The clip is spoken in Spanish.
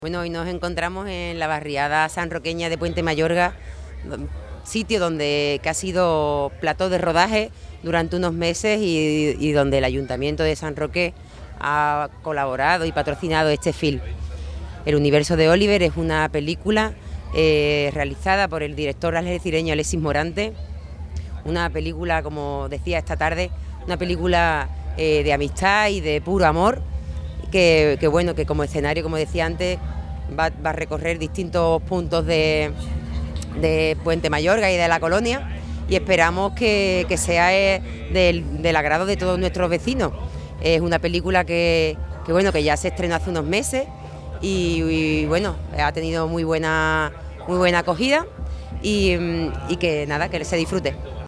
Bueno, hoy nos encontramos en la barriada sanroqueña de Puente Mayorga, sitio que ha sido plató de rodaje durante unos meses y donde el Ayuntamiento de San Roque ha colaborado y patrocinado este film. El universo de Oliver es una película realizada por el director algecireño Alexis Morante, una película, como decía esta tarde, una película de amistad y de puro amor, que como escenario, como decía antes, va a recorrer distintos puntos de Puente Mayorga y de la colonia, y esperamos que sea del agrado de todos nuestros vecinos. Es una película que ya se estrenó hace unos meses y ha tenido muy buena acogida y que se disfrute.